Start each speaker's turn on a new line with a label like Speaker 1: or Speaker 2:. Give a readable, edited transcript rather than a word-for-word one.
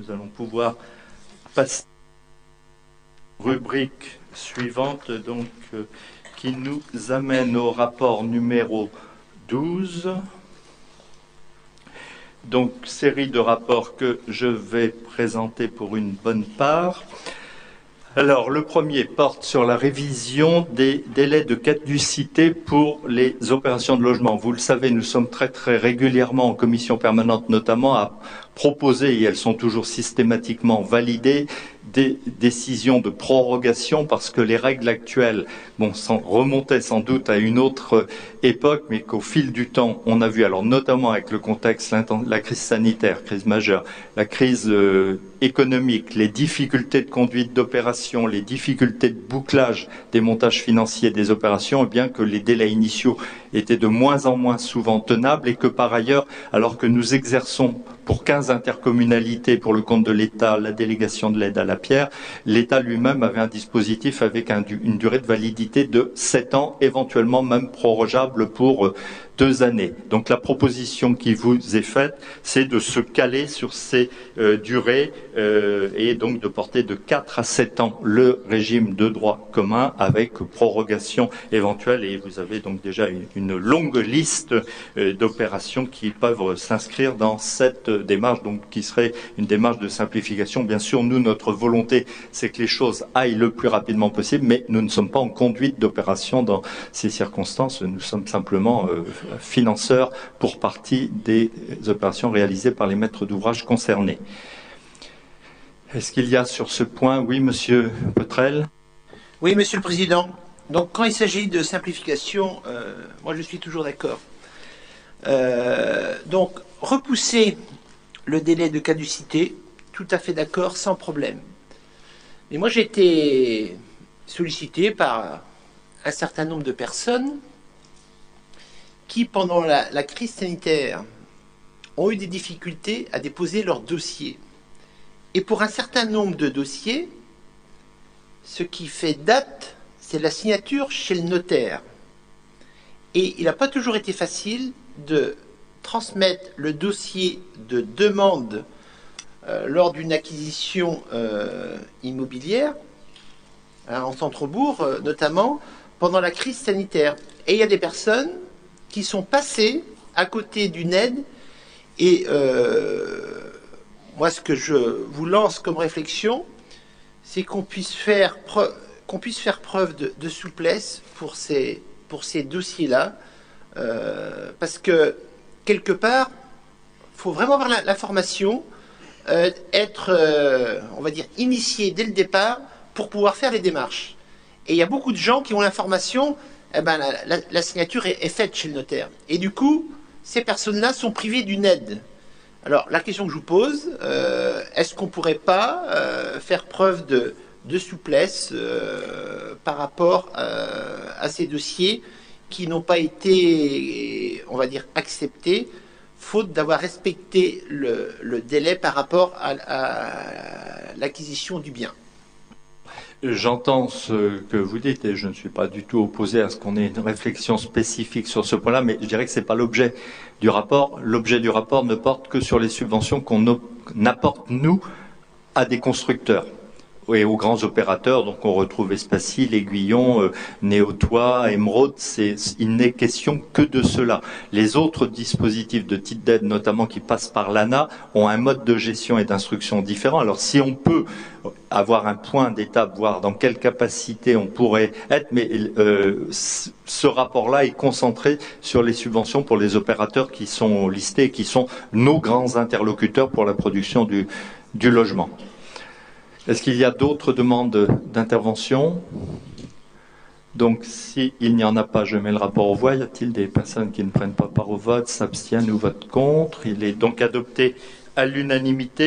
Speaker 1: nous allons pouvoir passer à la rubrique suivante, donc, qui nous amène au rapport numéro 12. Donc, série de rapports que je vais présenter pour une bonne part. Alors, le premier porte sur la révision des délais de caducité pour les opérations de logement. Vous le savez, nous sommes très régulièrement en commission permanente, notamment à proposer, et elles sont toujours systématiquement validées, des décisions de prorogation parce que les règles actuelles remontaient sans doute à une autre époque, mais qu'au fil du temps, on a vu, alors notamment avec le contexte, la crise sanitaire, crise majeure, la crise économique, les difficultés de conduite d'opérations, les difficultés de bouclage des montages financiers des opérations, et bien que les délais initiaux étaient de moins en moins souvent tenables et que par ailleurs, alors que nous exerçons pour 15 intercommunalités pour le compte de l'État, la délégation de l'aide à la pierre, l'État lui-même avait un dispositif avec une durée de validité de 7 ans, éventuellement même prorogeable pour 2 années. Donc la proposition qui vous est faite, c'est de se caler sur ces durées et donc de porter de 4 à 7 ans le régime de droit commun avec prorogation éventuelle. Et vous avez donc déjà une longue liste d'opérations qui peuvent s'inscrire dans cette démarche, donc qui serait une démarche de simplification. Bien sûr, nous, notre volonté, c'est que les choses aillent le plus rapidement possible, mais nous ne sommes pas en conduite d'opération dans ces circonstances. Nous sommes simplement financeurs pour partie des opérations réalisées par les maîtres d'ouvrage concernés. Est-ce qu'il y a sur ce point, oui, Monsieur Petrel?
Speaker 2: Oui, Monsieur le Président. Donc, quand il s'agit de simplification, moi je suis toujours d'accord. Donc, repousser le délai de caducité, tout à fait d'accord, sans problème. Mais moi j'ai été sollicité par un certain nombre de personnes qui, pendant la crise sanitaire, ont eu des difficultés à déposer leurs dossiers. Et pour un certain nombre de dossiers, ce qui fait date, c'est la signature chez le notaire. Et il n'a pas toujours été facile de transmettre le dossier de demande lors d'une acquisition immobilière, en centre-bourg notamment, pendant la crise sanitaire. Et il y a des personnes qui sont passées à côté d'une aide. Et moi, ce que je vous lance comme réflexion, c'est qu'on puisse faire preuve de souplesse pour ces dossiers-là, parce que quelque part, il faut vraiment avoir l'information, être, on va dire, initié dès le départ pour pouvoir faire les démarches. Et il y a beaucoup de gens qui ont l'information, la signature est faite chez le notaire. Et du coup, ces personnes-là sont privées d'une aide. Alors, la question que je vous pose, est-ce qu'on ne pourrait pas faire preuve de souplesse par rapport à ces dossiers qui n'ont pas été, on va dire, acceptés, faute d'avoir respecté le délai par rapport à l'acquisition du bien?
Speaker 1: J'entends ce que vous dites et je ne suis pas du tout opposé à ce qu'on ait une réflexion spécifique sur ce point-là, mais je dirais que ce n'est pas l'objet du rapport. L'objet du rapport ne porte que sur les subventions qu'on apporte, nous, à des constructeurs et aux grands opérateurs. Donc on retrouve Espacy, l'Aiguillon, Néotois, Émeraude. Il n'est question que de cela. Les autres dispositifs de type d'aide, notamment qui passent par l'ANA, ont un mode de gestion et d'instruction différent. Alors si on peut avoir un point d'étape, voir dans quelle capacité on pourrait être, mais ce rapport-là est concentré sur les subventions pour les opérateurs qui sont listés, qui sont nos grands interlocuteurs pour la production du logement. Est-ce qu'il y a d'autres demandes d'intervention? Donc, s'il n'y en a pas, je mets le rapport aux voix. Y a-t-il des personnes qui ne prennent pas part au vote, s'abstiennent ou votent contre? Il est donc adopté à l'unanimité.